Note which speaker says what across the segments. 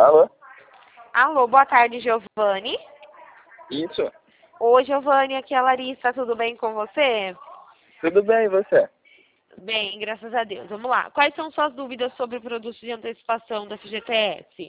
Speaker 1: Alô?
Speaker 2: Alô, boa tarde, Giovanni.
Speaker 1: Isso.
Speaker 2: Oi, Giovanni, aqui é a Larissa, tudo bem com você?
Speaker 1: Tudo bem, e você?
Speaker 2: Bem, graças a Deus. Vamos lá. Quais são suas dúvidas sobre produtos de antecipação da FGTS?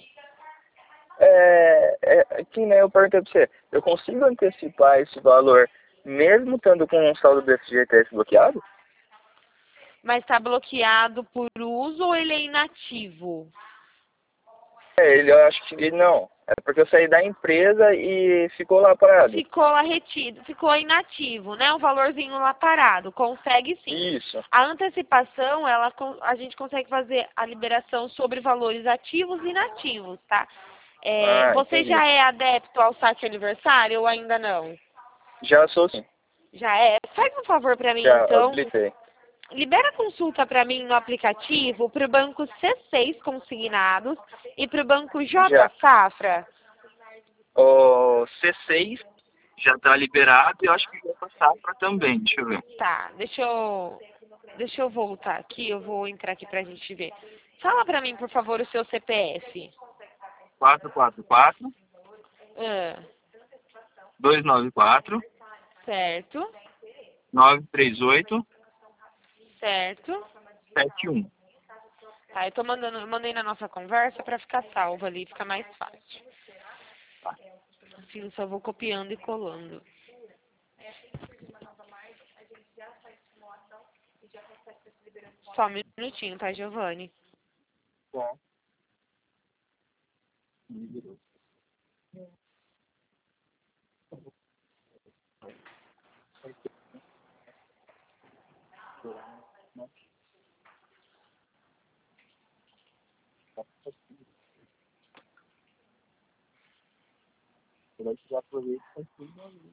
Speaker 1: Aqui, né, eu perguntei pra você, eu consigo antecipar esse valor mesmo estando com um saldo do FGTS bloqueado?
Speaker 2: Mas está bloqueado por uso ou ele é inativo?
Speaker 1: Eu acho que ele não. É porque eu saí da empresa e ficou lá parado.
Speaker 2: Ficou lá retido, ficou inativo, né? Um valorzinho lá parado. Consegue sim.
Speaker 1: Isso.
Speaker 2: A antecipação, a gente consegue fazer a liberação sobre valores ativos e inativos, tá? Você
Speaker 1: Entendi.
Speaker 2: já é adepto ao saque aniversário ou ainda não?
Speaker 1: Já sou sim.
Speaker 2: Já é? Faz um favor para mim,
Speaker 1: Já
Speaker 2: então.
Speaker 1: habilitei.
Speaker 2: Libera a consulta para mim no aplicativo para o banco C6 consignados e para o banco J
Speaker 1: Já.
Speaker 2: Safra.
Speaker 1: O C6 já está liberado e eu acho que vai passar para também, deixa eu ver.
Speaker 2: Tá, deixa eu voltar aqui, eu vou entrar aqui pra gente ver. Fala pra mim, por favor, o seu CPF.
Speaker 1: 444
Speaker 2: Ah,
Speaker 1: 294
Speaker 2: certo,
Speaker 1: 938
Speaker 2: certo.
Speaker 1: 71.
Speaker 2: Tá, eu mandei na nossa conversa pra ficar salvo ali, fica mais fácil. Assim, eu só vou copiando e colando. Só um minutinho, tá, Giovanni?
Speaker 1: Bom. Eu já aproveito para tudo.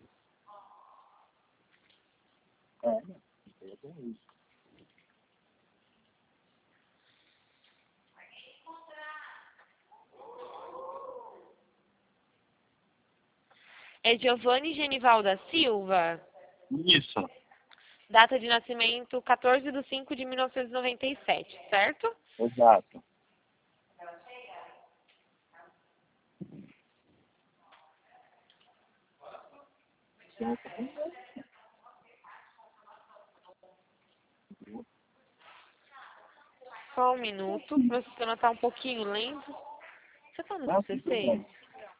Speaker 2: É Giovanni Genival da Silva,
Speaker 1: Isso,
Speaker 2: data de nascimento 14/5/1997, certo?
Speaker 1: exato.
Speaker 2: Só um minuto, meu sistema tá um pouquinho lento. Você tá no
Speaker 1: Não, sem
Speaker 2: C6?
Speaker 1: problema.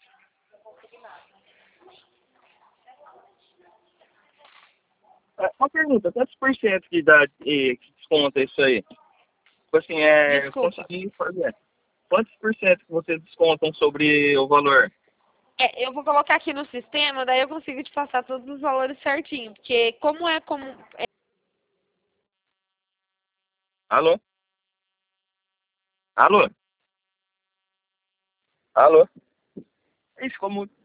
Speaker 1: Uma pergunta, quantos por cento que dá que desconta isso aí? Tipo assim,
Speaker 2: Desculpa.
Speaker 1: consegui fazer. Quantos por cento que vocês descontam sobre o valor?
Speaker 2: Eu vou colocar aqui no sistema, daí eu consigo te passar todos os valores certinho. Porque como é como.
Speaker 1: Alô? Alô? Alô? Isso, como